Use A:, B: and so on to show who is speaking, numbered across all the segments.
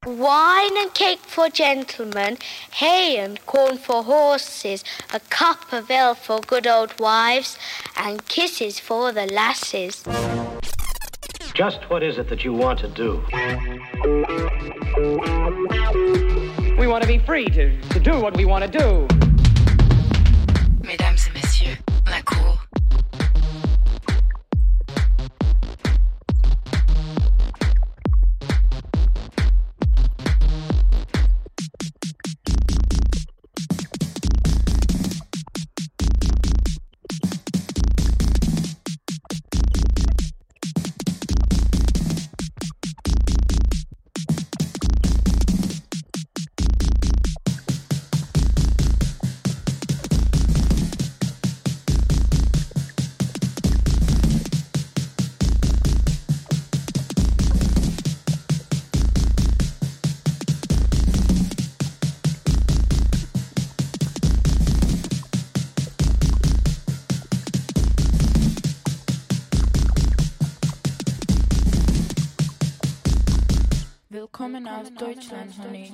A: Wine and cake for gentlemen, hay and corn for horses, a cup of ale for good old wives, and kisses for the lasses.
B: Just what is it that you want to do?
C: We want to be free to do what we want to do.
D: Mesdames et messieurs, la cour.
E: Willkommen aus Deutschland, honey.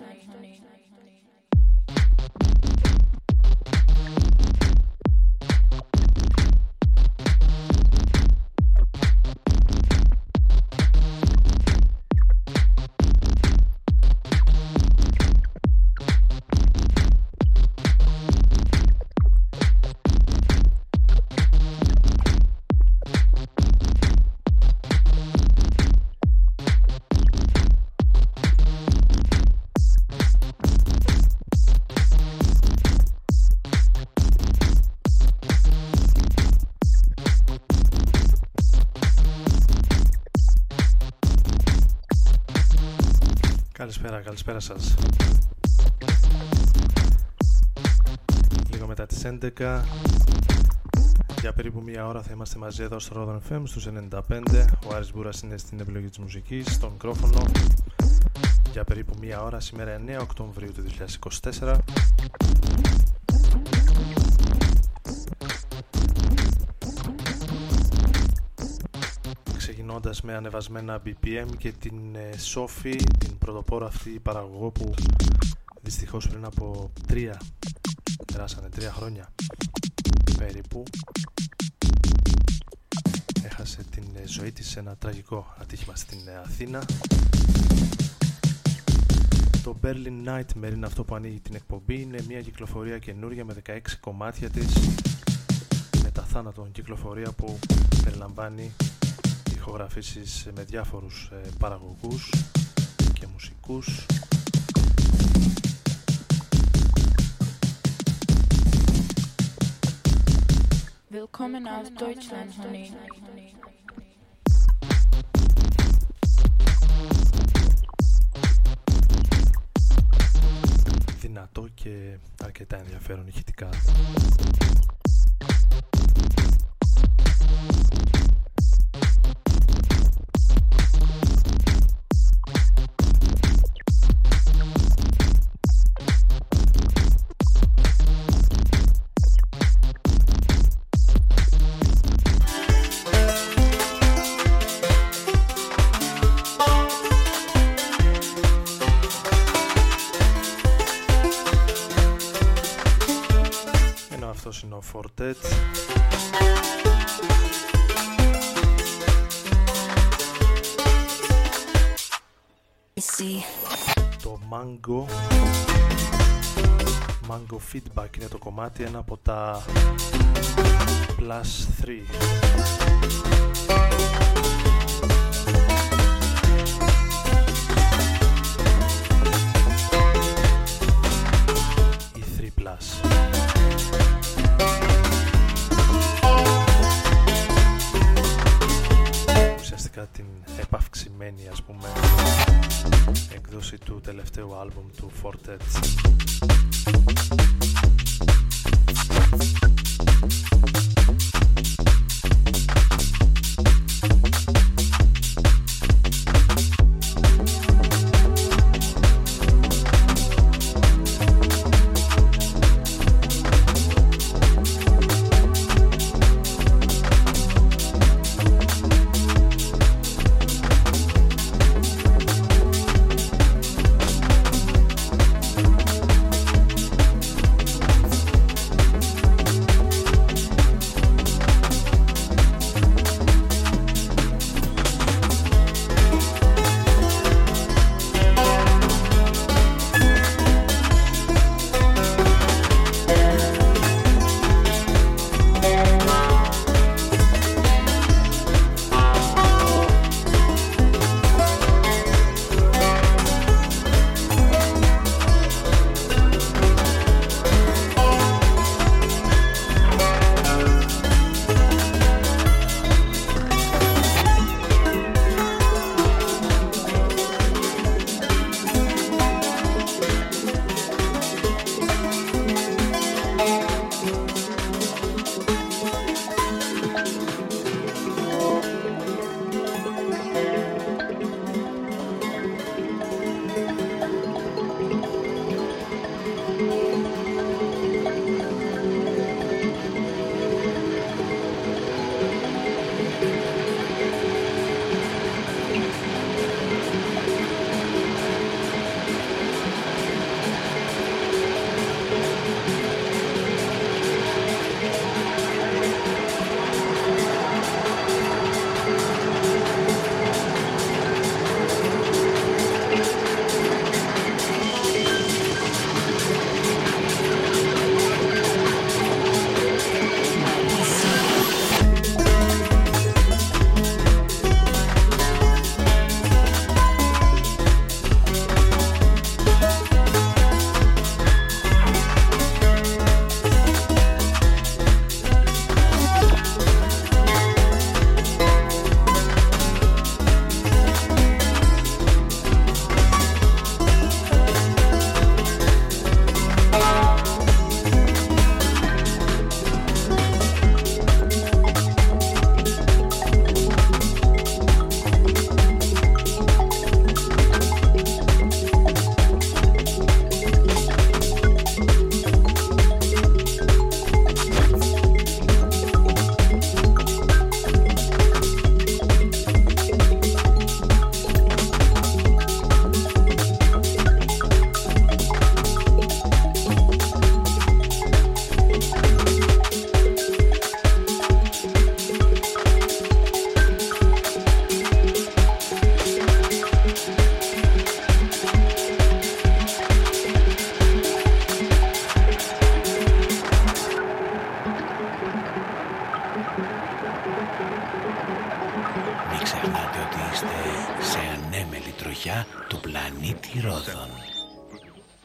F: Καλησπέρα σας. Λίγο μετά τις 11, για περίπου μία ώρα θα είμαστε μαζί εδώ στο Rodon FM στους 95. Ο Άρης Μπούρας είναι στην επιλογή της μουσικής, στο μικρόφωνο, για περίπου μία ώρα, σήμερα 9 Οκτωβρίου του 2024. Ξεκινώντας με ανεβασμένα BPM και την Sophie, την πρωτοπόρο αυτή παραγωγό που δυστυχώς πριν από 3 χρόνια περίπου έχασε την ζωή της σε ένα τραγικό ατύχημα στην Αθήνα. Το Berlin Nightmare είναι αυτό που ανοίγει την εκπομπή. Είναι μια κυκλοφορία καινούρια με 16 κομμάτια της, μετά θάνατον κυκλοφορία που περιλαμβάνει ηχογραφήσεις με διάφορους παραγωγούς και μουσικούς.
E: Willkommen aus Deutschland, honey.
F: Δυνατό και αρκετά ενδιαφέρον ηχητικά. Είναι ο Fortet. Το Mango Feedback είναι το κομμάτι, ένα από τα Plus 3. Η 3 Plus. Ουσιαστικά την επαυξημένη, ας πούμε, έκδοση του τελευταίου άλμπουμ του Fortet.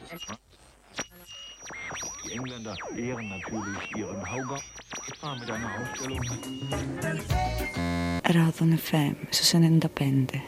G: Die Engländer ehren natürlich ihren Hauber mit einer Ausstellung.
H: Radon FM su 95.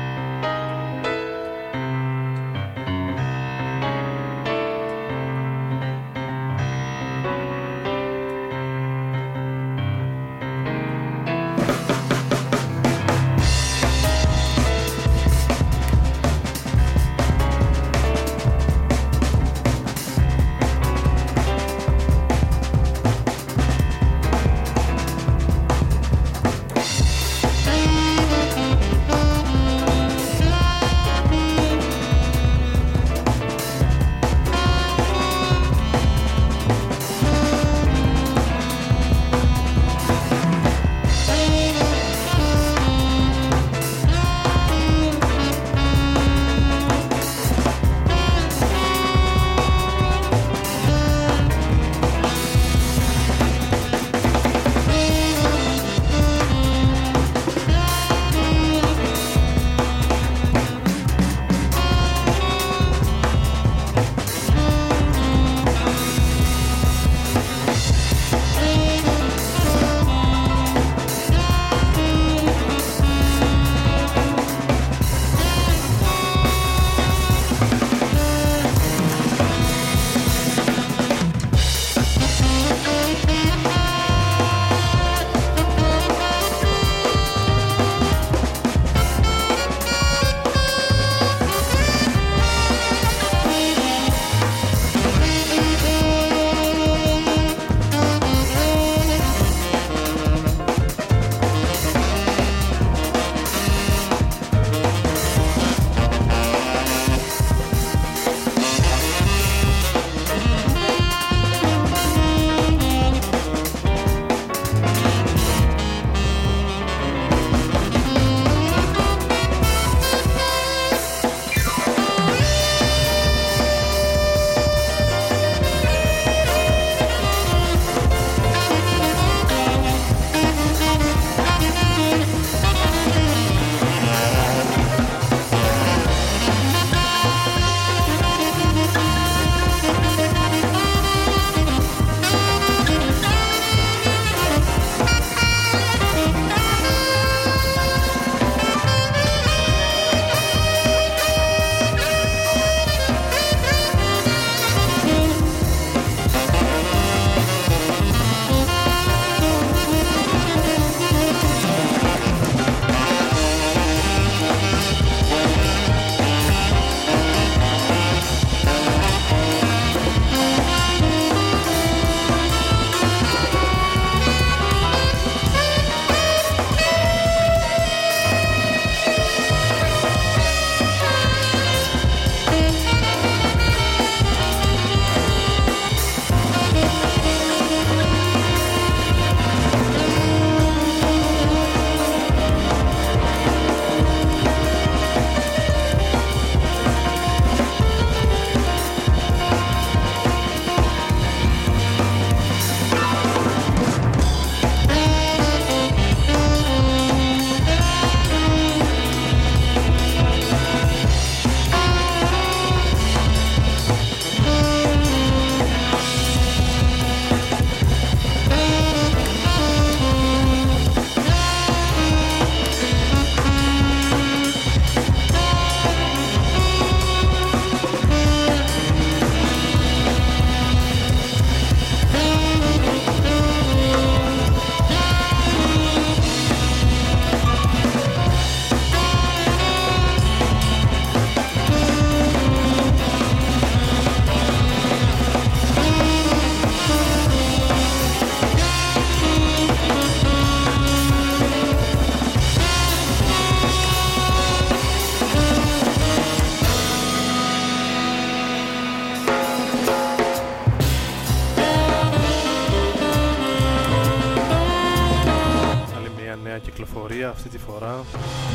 F: κυκλοφορία αυτή τη φορά.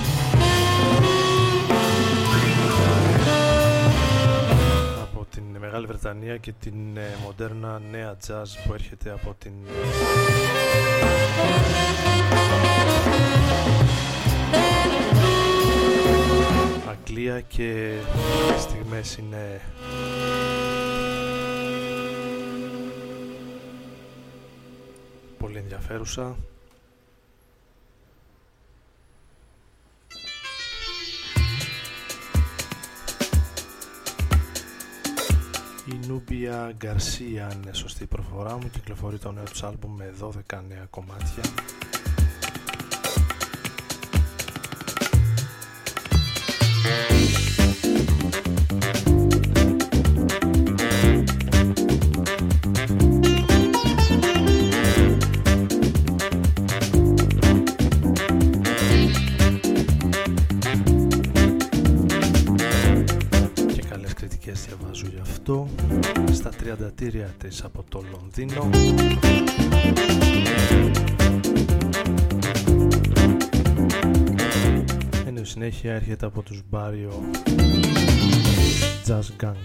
F: Από την Μεγάλη Βρετανία και την μοντέρνα νέα jazz που έρχεται από την Αγγλία και στιγμές είναι πολύ ενδιαφέρουσα. Η Νούμπια Γκαρσία, αν είναι σωστή η προφορά μου, κυκλοφορεί το νέο τους άλμπουμ με 12 νέα κομμάτια. Διαβάζω γι' αυτό στα 30 της από το Λονδίνο. Ενώ συνέχεια έρχεται από τους Μπάριο Jazz Gang.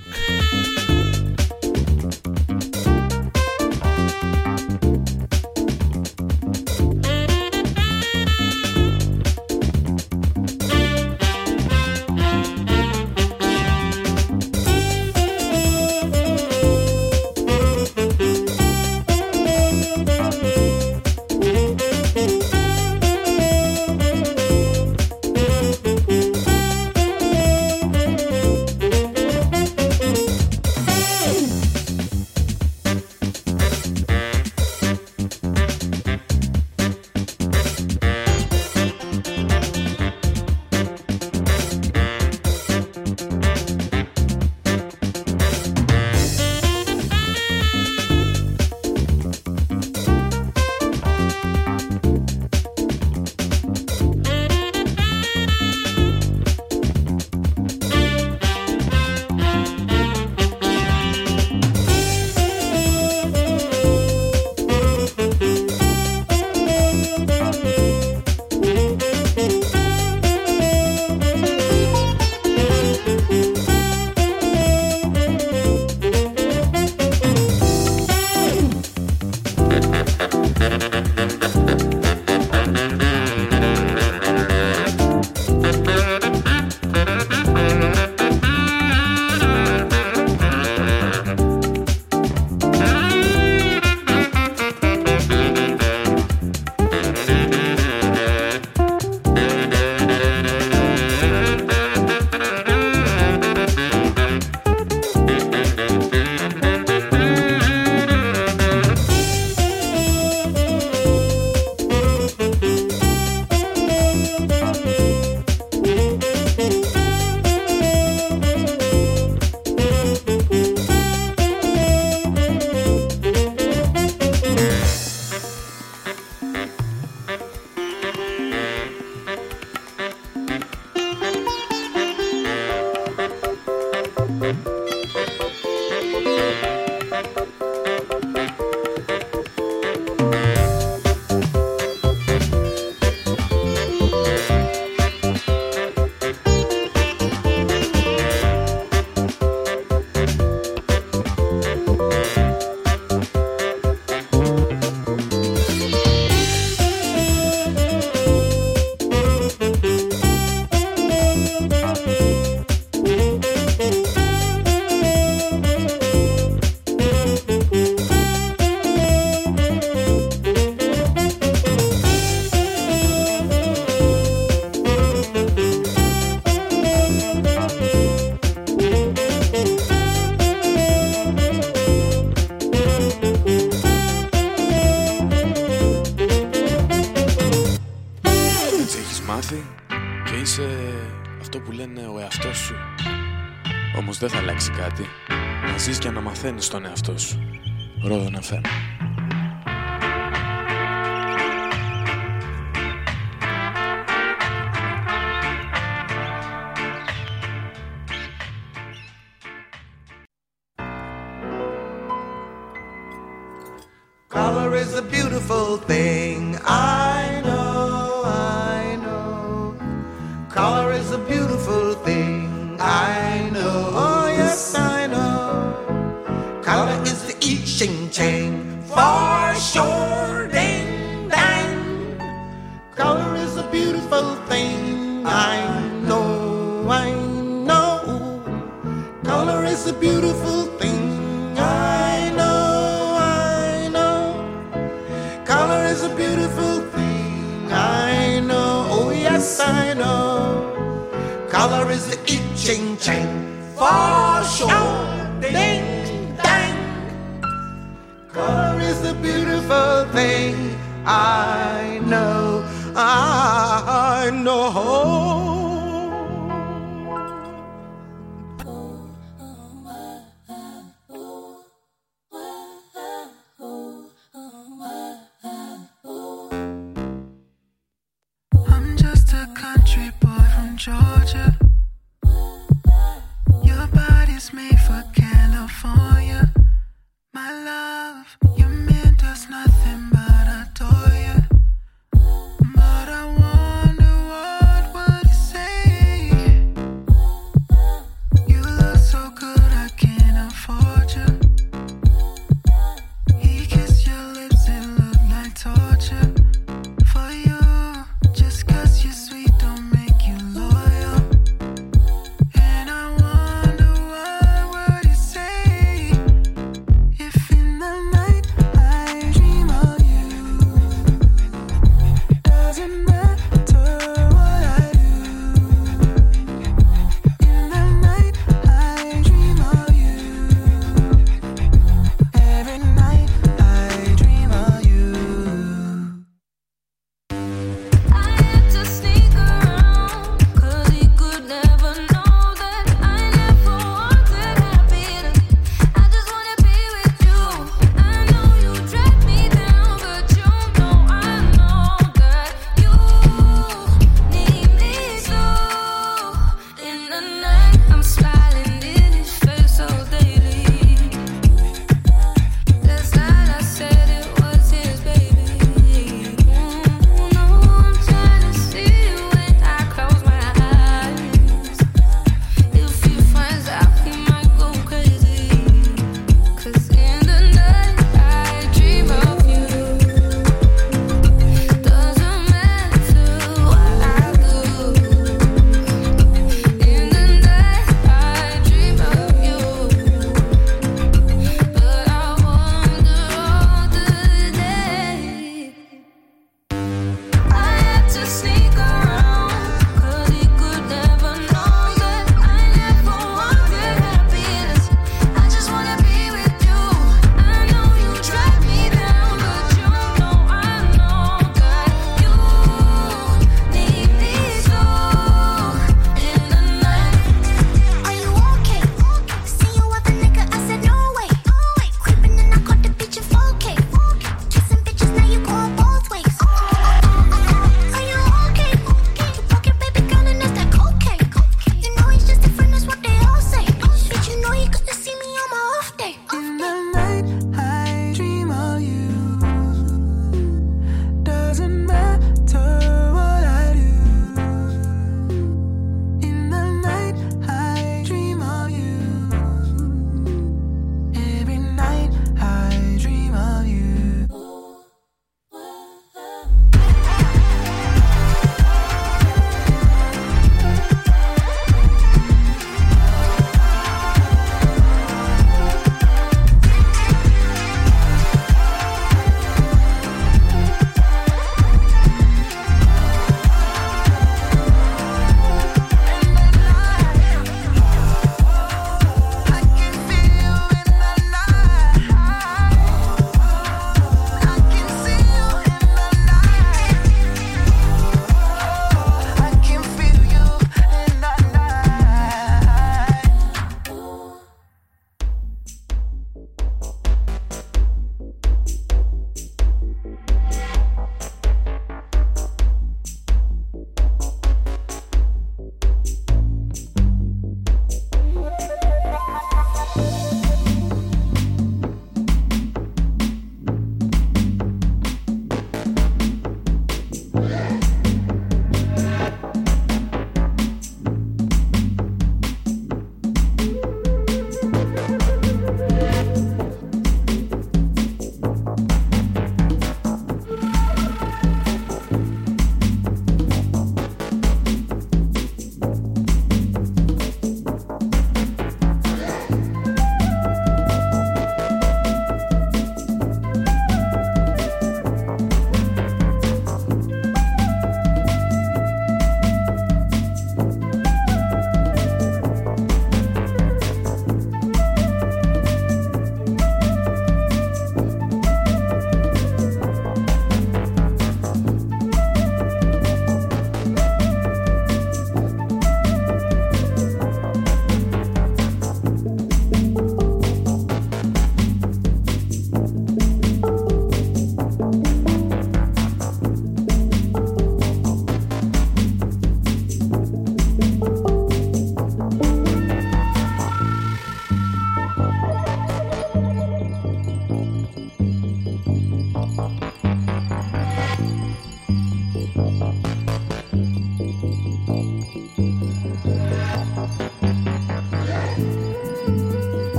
I: Όμως δεν θα αλλάξει κάτι. Να ζεις και να μαθαίνεις τον εαυτό σου. Ρόδον FM.
J: Color is a beautiful thing. I know. Color is a beautiful thing. I know. Oh yes, I know. Color is the I Ching Chang for sure. Ding dang. Color is a beautiful thing. I know. Color is a beautiful thing. I know. Color is the ching chang for sure. Ding dang. Color is the beautiful thing. I know. I know.
K: I'm just a country boy from Georgia. Your body's made for California. My love, your man does nothing but adore you.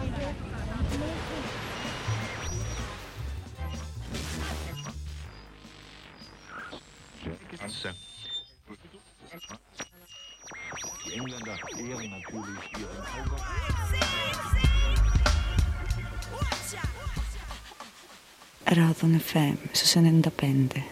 G: Die Engländer ehren natürlich ihren Kaiser.
H: Radon FM su 95.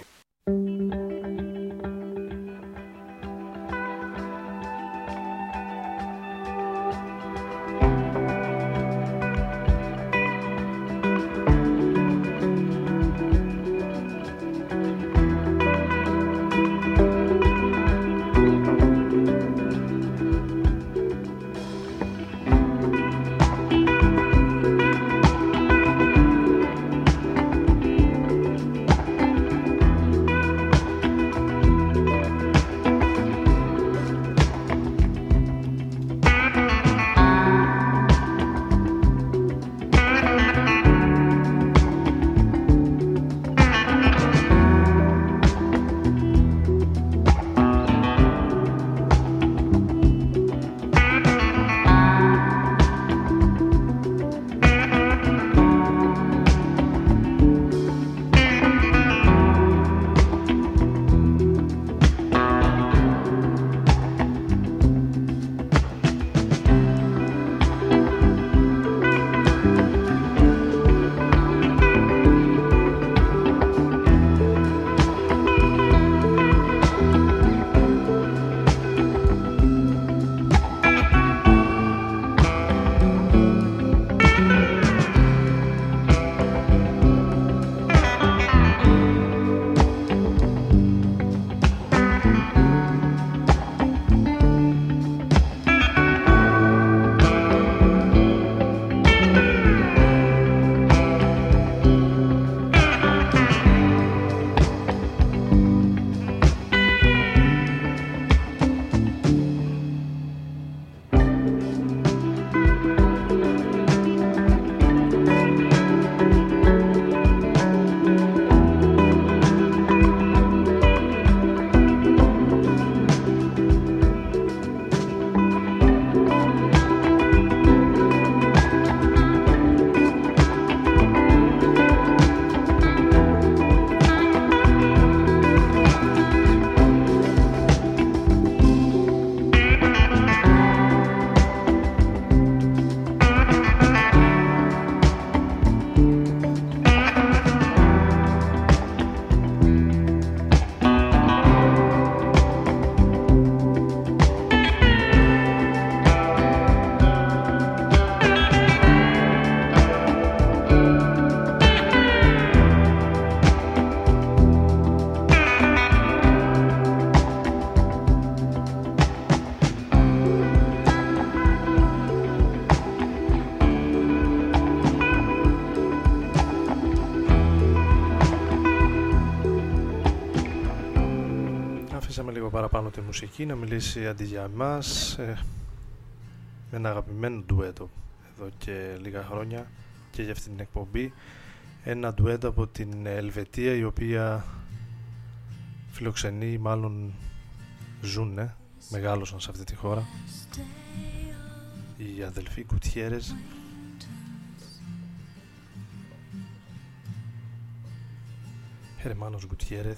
F: Παραπάνω τη μουσική, να μιλήσει αντί για εμάς, με ένα αγαπημένο ντουέτο εδώ και λίγα χρόνια και για αυτή την εκπομπή, ένα ντουέτο από την Ελβετία, η οποία φιλοξενεί, μάλλον ζουνε, μεγάλωσαν σε αυτή τη χώρα, οι αδελφοί Κουτιέρες, Hermanos Gutierrez.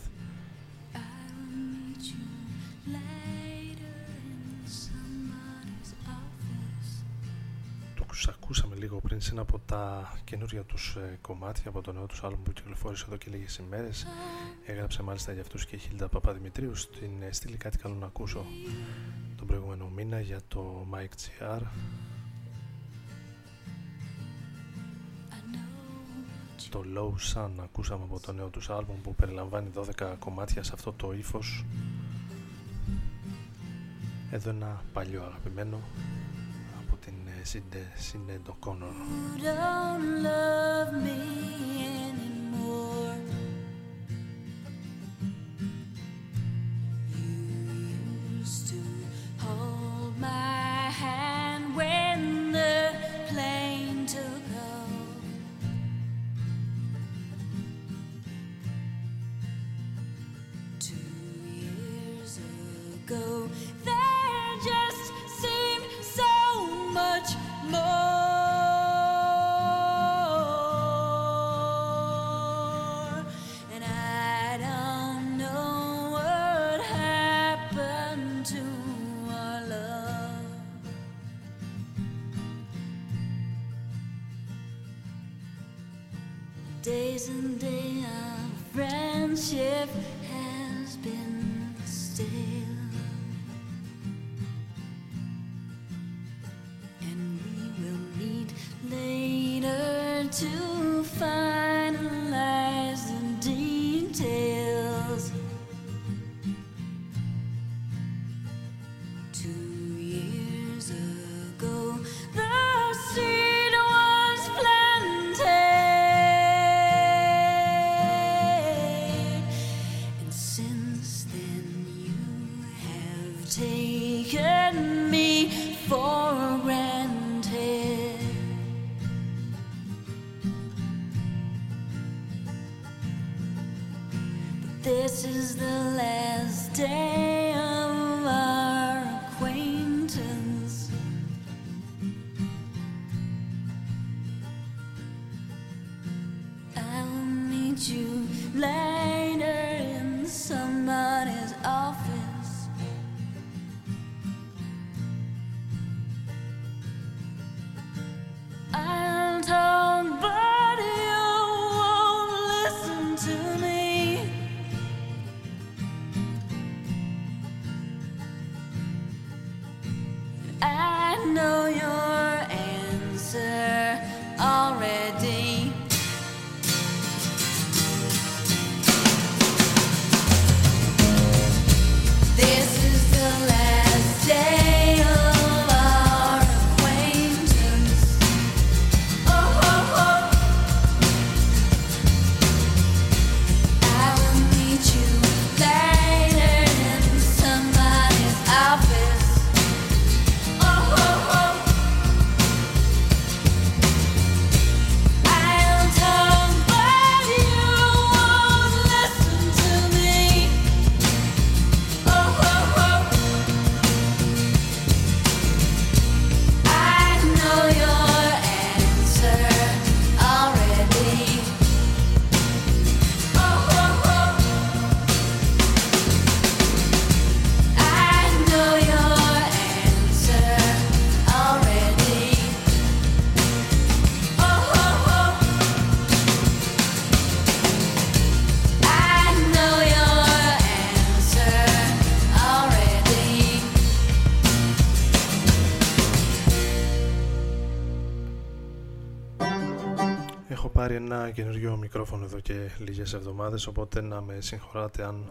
F: Τους ακούσαμε λίγο πριν σε ένα από τα καινούργια τους κομμάτια από το νέο τους άλμπουμ που κυκλοφόρησε εδώ και λίγες ημέρες. Έγραψε μάλιστα για αυτούς και η Χίλτα Παπαδημητρίου. Στην στήλη κάτι καλό να ακούσω τον προηγούμενο μήνα για το Mike GR. Το Low Sun ακούσαμε από το νέο τους άλμπουμ που περιλαμβάνει 12 κομμάτια σε αυτό το ύφος. Εδώ ένα παλιό αγαπημένο από την Sinéad O'Connor.
L: There just seemed so much more. days and days of friendship has been stale, and we will meet later to finalize the details. 2 years ago, the seed was planted, and since then you have taken me for granted. But this is the last day of our acquaintance. I'll meet you later in somebody's office. I'll talk, but you won't listen to me. I know your answer already. This is the last day of our acquaintance. Oh, oh, oh. I will meet you later in somebody's office. Oh, oh, oh. I'll talk, but you won't listen to me. Oh, oh, oh. I know your answer already. Oh, oh, oh. I know your answer already. Oh, oh, oh. I know your answer already.
F: Έχω πάρει ένα καινούριο μικρόφωνο εδώ και λίγες εβδομάδες, οπότε να με συγχωράτε αν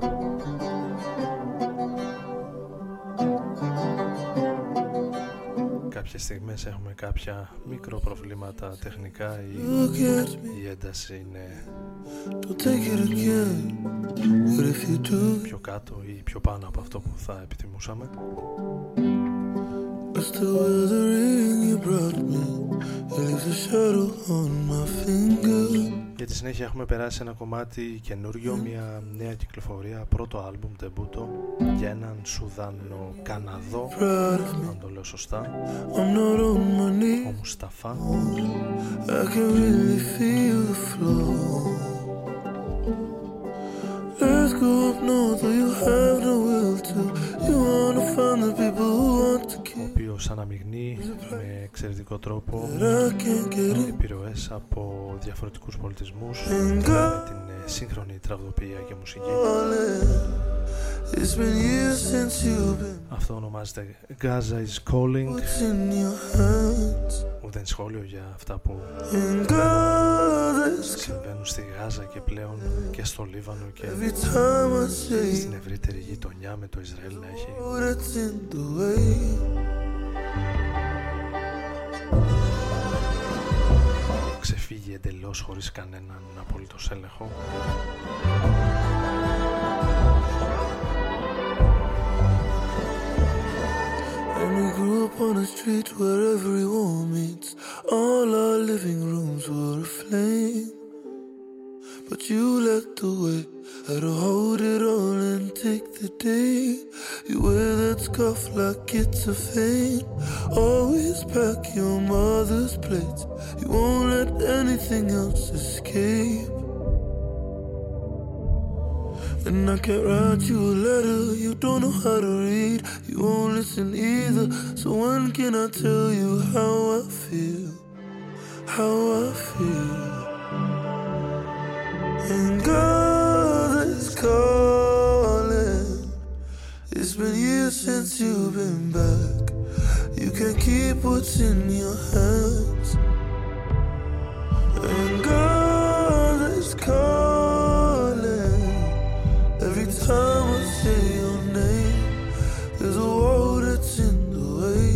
F: κάποιες στιγμές έχουμε κάποια μικροπροβλήματα τεχνικά ή η ένταση είναι πιο κάτω ή πιο πάνω από αυτό που θα επιθυμούσαμε. Για τη συνέχεια έχουμε περάσει ένα κομμάτι καινούριο, μια νέα κυκλοφορία, πρώτο άλμπουμ, ντεμπούτο για έναν Σουδάνο Καναδό, αν το λέω σωστά, ο Μουσταφά.
K: Let's go up north where you have no will to. You wanna find the people who want to keep.
F: Ο οποίος αναμειγνύει με εξαιρετικό τρόπο επιρροές από διαφορετικούς πολιτισμούς με την σύγχρονη τραγουδοποιία και μουσική. Αυτό ονομάζεται Gaza is Calling. Ουδέν σχόλιο για αυτά που συμβαίνουν στη Γάζα και πλέον και στο Λίβανο και στην ευρύτερη γειτονιά με το Ισραήλ να έχει ξεφύγει εντελώς χωρίς κανέναν απολύτως έλεγχο.
K: And we grew up on a street where every wall meets. All our living rooms were aflame. But you led the way, had to hold it all and take the day. You wear that scarf like it's a feint. Always pack your mother's plates. You won't let anything else escape. And I can't write you a letter, you don't know how to read. You won't listen either, so when can I tell you how I feel? How I feel. And God is calling. It's been years since you've been back. You can't keep what's in your hands. And God is calling. Every time I say your name, there's a wall that's in the way.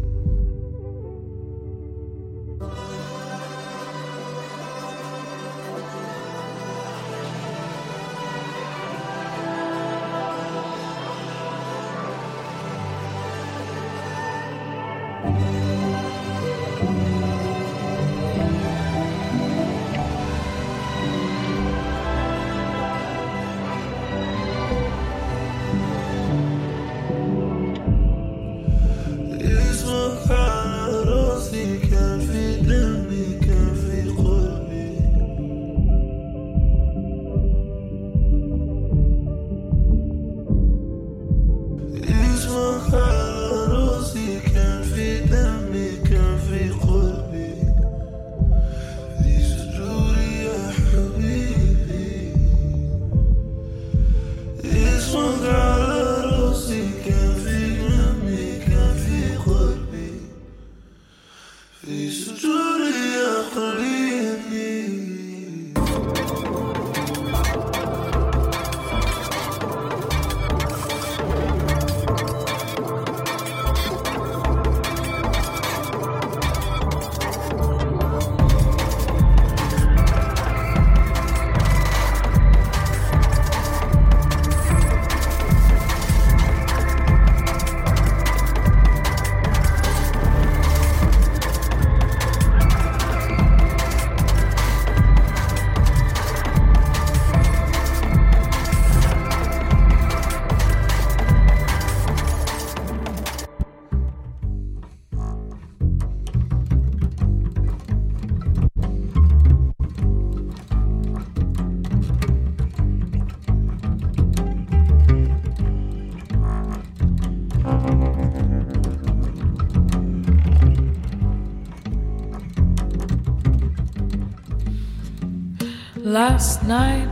E: Last night,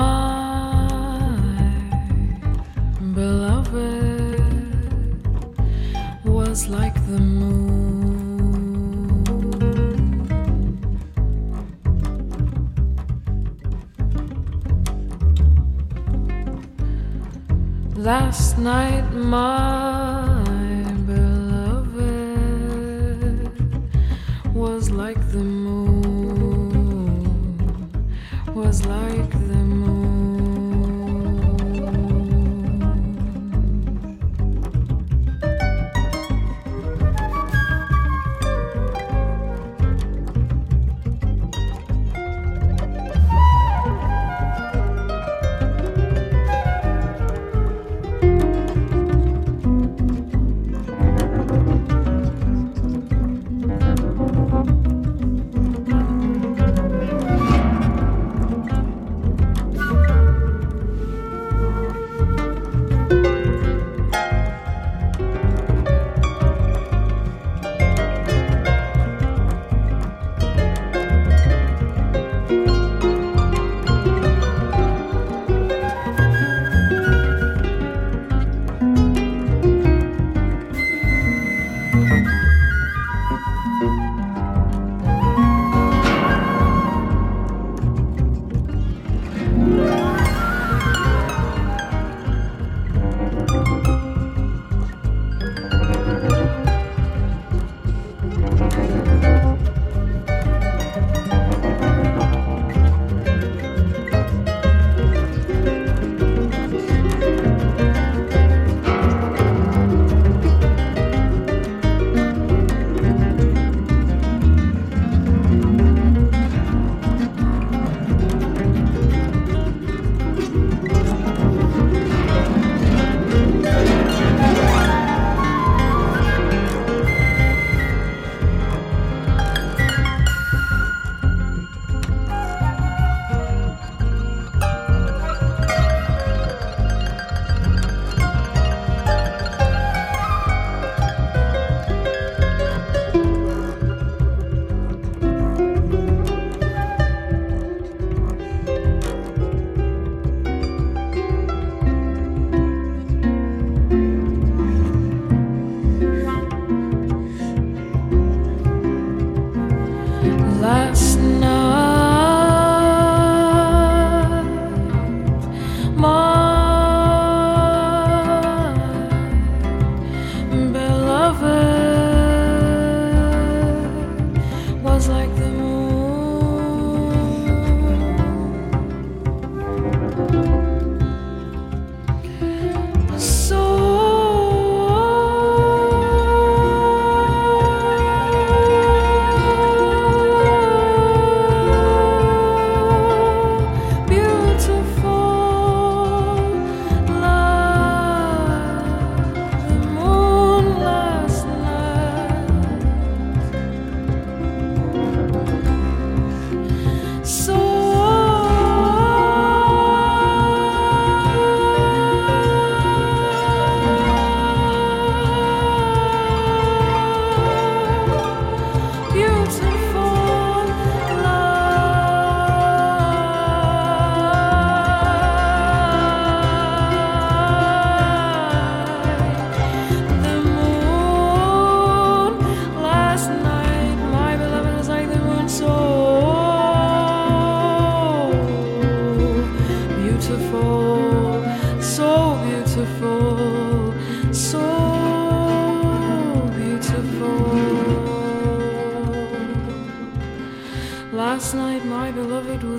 E: my beloved was like the moon. Last night, my beloved was like the moon. Was like the moon.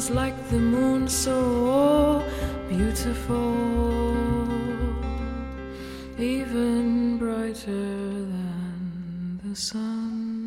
E: was like the moon, so beautiful, even brighter than the sun.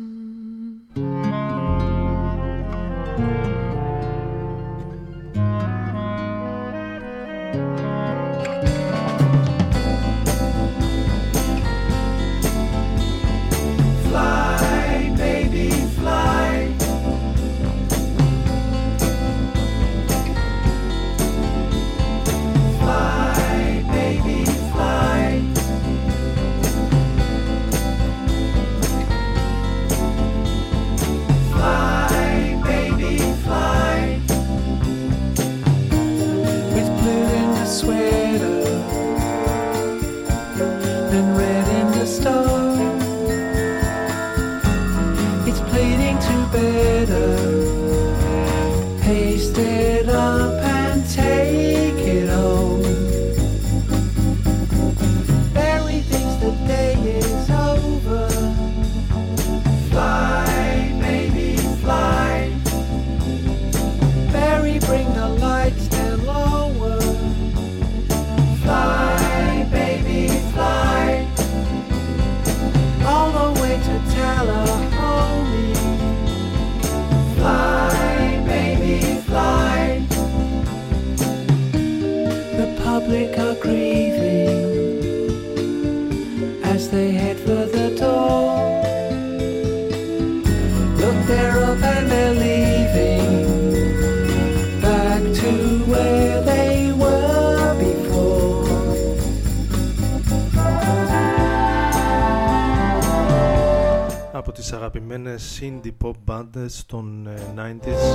F: Από τις αγαπημένες indie pop bands των 90s,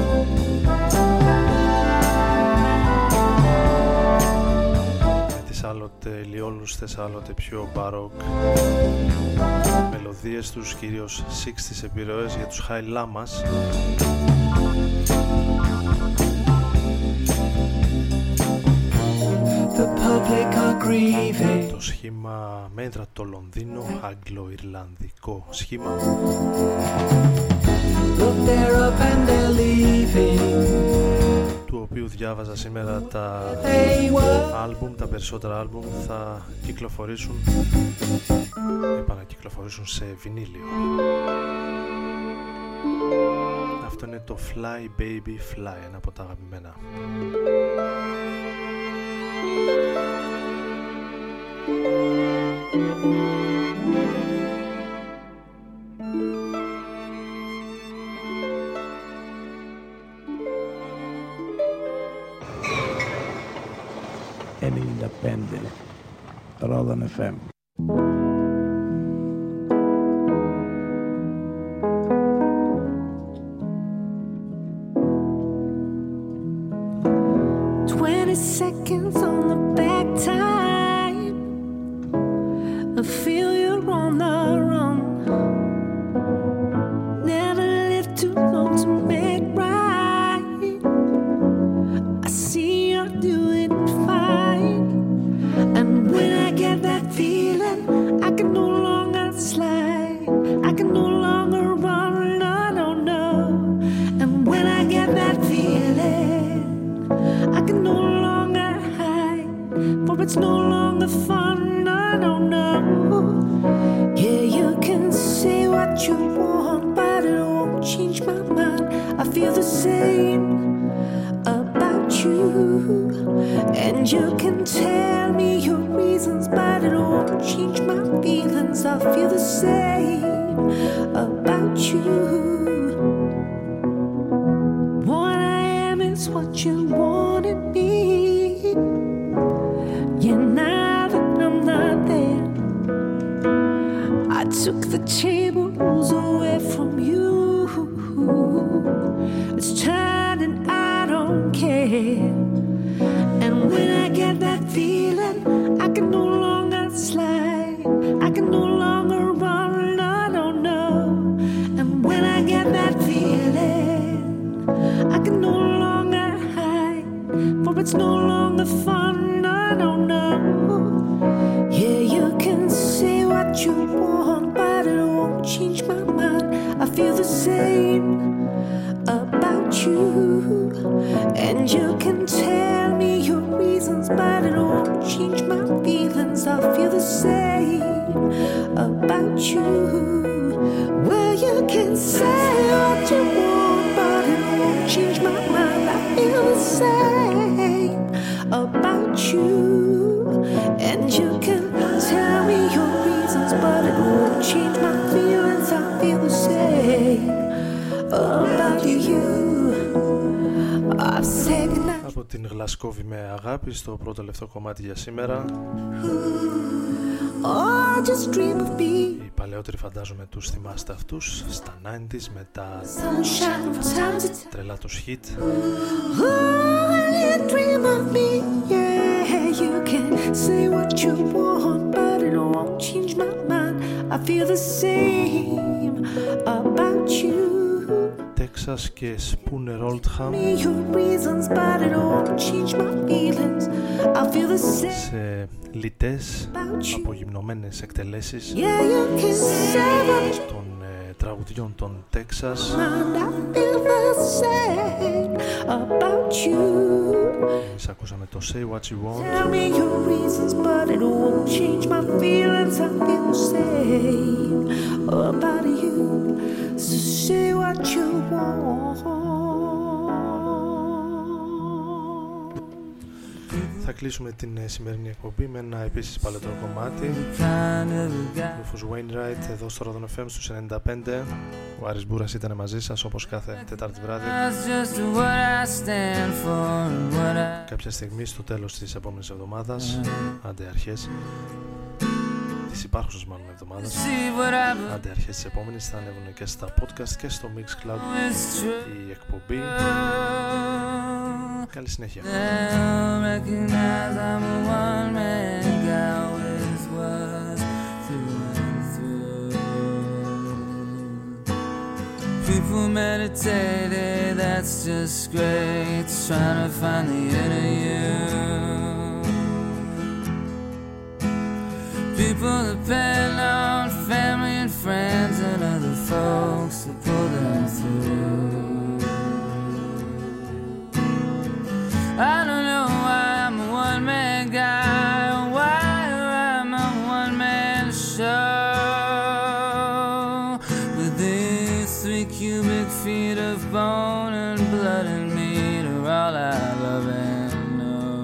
F: με τις άλλοτε λιόλουστες, άλλοτε πιο μπαρόκ μελωδίες τους, κυρίως 60's επιρροές για τους High Llamas. Το σχήμα μέτρα το Λονδίνο, Αγγλο-Ιρλανδικό σχήμα, του οποίου διάβαζα σήμερα τα άλμπουμ, τα περισσότερα άλμπουμ θα κυκλοφορήσουν, επανακυκλοφορήσουν σε βινίλιο. Αυτό είναι το Fly Baby Fly, ένα από τα αγαπημένα.
M: Rodan FM.
L: Seconds on the back time, I feel you're on the run. Never lived too long to make right. I see you're doing fine, and when I get that feeling, I can no longer slide, I can no longer run, no, no. And when I get that feeling, I can no longer hide, for it's no longer fun, no, no. Yeah, you can say what you want, but it won't change my mind. I feel the same about you, and you can tell me your reasons, but it won't change my feelings. I feel the same about you. What I am is what you wanted me. Yeah, now that I'm not there, I took the tables away from you. It's turned and I don't care. And when I get that feeling, I can no longer slide, I can no longer run, no, no. And when I get that feeling, I can no longer hide, for it's no longer fun, no, no. Yeah, you can say what you want, but it won't change my mind. I feel the same about you. you can tell me your reasons, but it won't change my feelings. I feel the same about you. Well, you can say what you want, but it won't change my mind. I feel the same about you. And you can tell me your reasons, but it won't change my feelings. I feel the same about you. I've said goodnight.
F: Από την Γλασκόβη με αγάπη στο πρώτο τελευταίο κομμάτι για σήμερα.
L: Oh, just dream of me.
F: Οι παλαιότεροι φαντάζομαι τους θυμάστε αυτούς στα 90s με τα τρελά τους hit.
L: Oh, you dream of me. Yeah, you can say what you want, but it won't change my mind. I feel the same about you.
F: Texas και Spooner Oldham σε λιτές απογυμνωμένες εκτελέσεις των τραγουδιών των Texas. Εμείς ακούσαμε το Say What You Want.
L: So say what you want.
F: Θα κλείσουμε την σημερινή εκπομπή με ένα επίσης παλαιότερο κομμάτι. Rufus Wainwright εδώ στο Rodon FM στους 95. Ο Άρης Μπούρας ήταν μαζί σας όπως κάθε Τετάρτη βράδυ. Κάποια στιγμή στο τέλος της επόμενης εβδομάδας, άντε αρχές της υπάρχουσας μάλλον εβδομάδας, άντε αρχές της επόμενης, θα ανέβουν και στα podcast και στο Mixcloud η εκπομπή. Καλή συνέχεια.
M: People meditated, that's just great. Trying to find the inner you. People depend on family and friends and other folks to pull them through. I don't know why I'm a one-man guy, or why I'm a one-man show. But these 3 cubic feet of bone and blood and meat are all I love and know.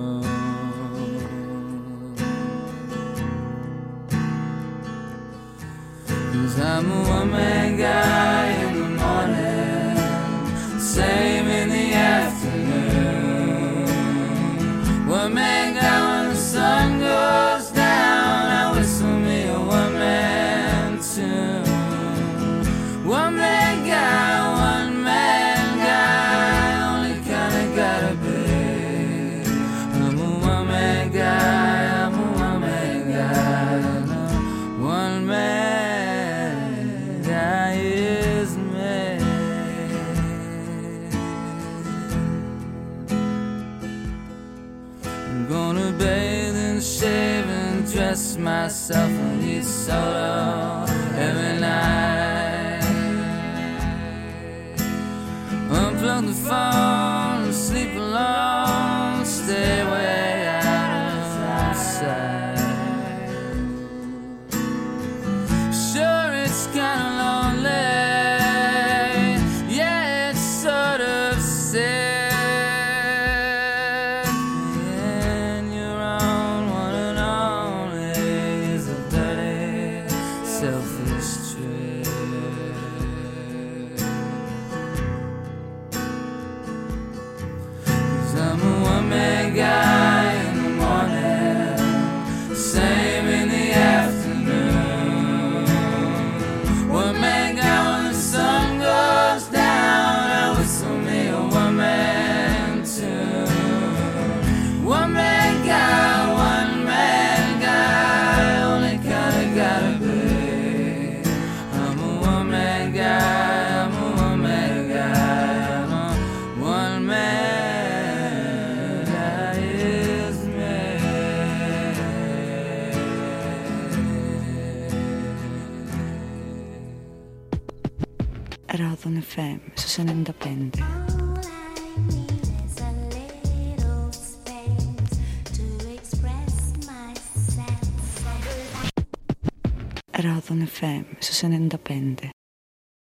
M: 'Cause I'm a one-man guy in the morning, same in the afternoon. One-man guy when the sun goes down, I whistle me a one-man tune. One-man guy, only kinda gotta be. I'm a one-man guy, I'm a one-man guy, no. One-man guy is me. I'm gonna bathe and shave and dress myself and eat solo every night. Unplug the phone, sleep alone, stay way out of sight. Sure, it's kinda lonely, yeah, it's sort of sad. And your own one and only is a dirty, selfish trick. 'Cause I'm a one-man guy in the morning, same in the afternoon. One-man guy when the sun goes down, I whistle me a one-man tune. One-man guy, only kinda gotta be. I'm a one-man guy, I'm a one-man guy, I'm a one-man guy is me.
H: Rodon FM στους 95. Radon FM, su 95.